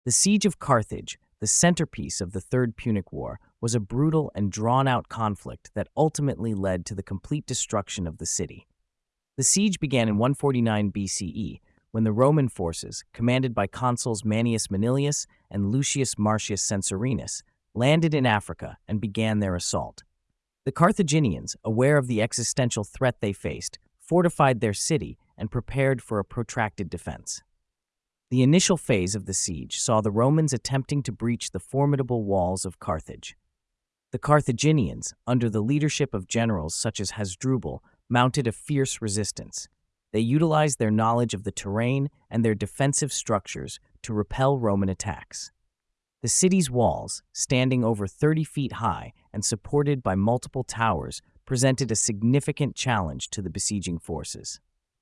The siege of Carthage, the centerpiece of the Third Punic War, was a brutal and drawn-out conflict that ultimately led to the complete destruction of the city. The siege began in 149 BCE, when the Roman forces, commanded by consuls Manius Manilius and Lucius Marcius Censorinus, landed in Africa and began their assault. The Carthaginians, aware of the existential threat they faced, fortified their city and prepared for a protracted defense. The initial phase of the siege saw the Romans attempting to breach the formidable walls of Carthage. The Carthaginians, under the leadership of generals such as Hasdrubal, mounted a fierce resistance. They utilized their knowledge of the terrain and their defensive structures to repel Roman attacks. The city's walls, standing over 30 feet high and supported by multiple towers, presented a significant challenge to the besieging forces.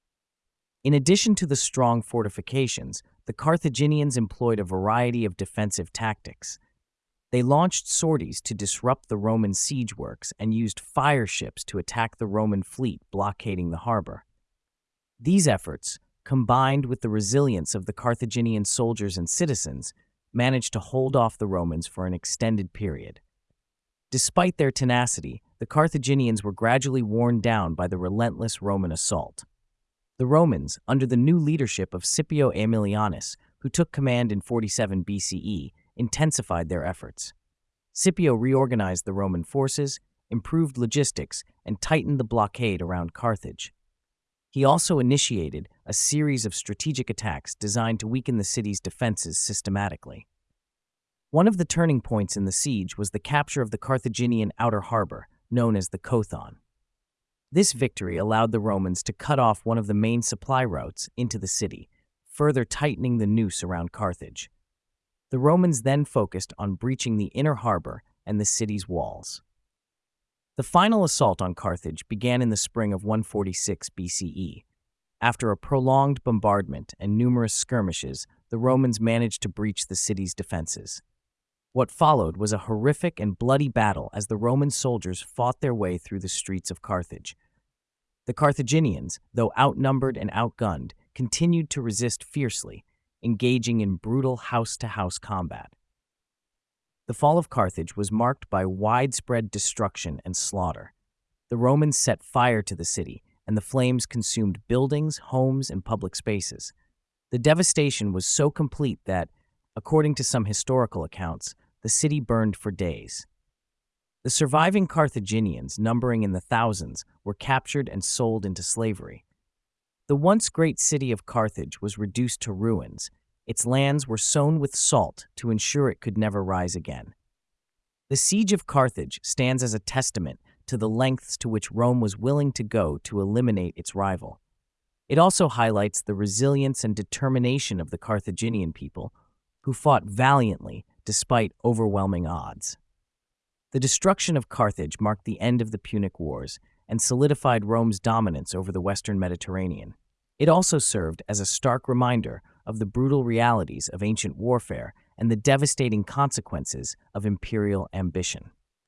In addition to the strong fortifications, the Carthaginians employed a variety of defensive tactics. They launched sorties to disrupt the Roman siege works and used fire ships to attack the Roman fleet blockading the harbor. These efforts, combined with the resilience of the Carthaginian soldiers and citizens, managed to hold off the Romans for an extended period. Despite their tenacity, the Carthaginians were gradually worn down by the relentless Roman assault. The Romans, under the new leadership of Scipio Aemilianus, who took command in 47 BCE, intensified their efforts. Scipio reorganized the Roman forces, improved logistics, and tightened the blockade around Carthage. He also initiated a series of strategic attacks designed to weaken the city's defenses systematically. One of the turning points in the siege was the capture of the Carthaginian outer harbor, known as the Kothon. This victory allowed the Romans to cut off one of the main supply routes into the city, further tightening the noose around Carthage. The Romans then focused on breaching the inner harbor and the city's walls. The final assault on Carthage began in the spring of 146 BCE. After a prolonged bombardment and numerous skirmishes, the Romans managed to breach the city's defenses. What followed was a horrific and bloody battle as the Roman soldiers fought their way through the streets of Carthage. The Carthaginians, though outnumbered and outgunned, continued to resist fiercely, engaging in brutal house-to-house combat. The fall of Carthage was marked by widespread destruction and slaughter. The Romans set fire to the city, and the flames consumed buildings, homes, and public spaces. The devastation was so complete that, according to some historical accounts, the city burned for days. The surviving Carthaginians, numbering in the thousands, were captured and sold into slavery. The once great city of Carthage was reduced to ruins. Its lands were sown with salt to ensure it could never rise again. The siege of Carthage stands as a testament to the lengths to which Rome was willing to go to eliminate its rival. It also highlights the resilience and determination of the Carthaginian people, who fought valiantly despite overwhelming odds. The destruction of Carthage marked the end of the Punic Wars and solidified Rome's dominance over the Western Mediterranean. It also served as a stark reminder of the brutal realities of ancient warfare and the devastating consequences of imperial ambition.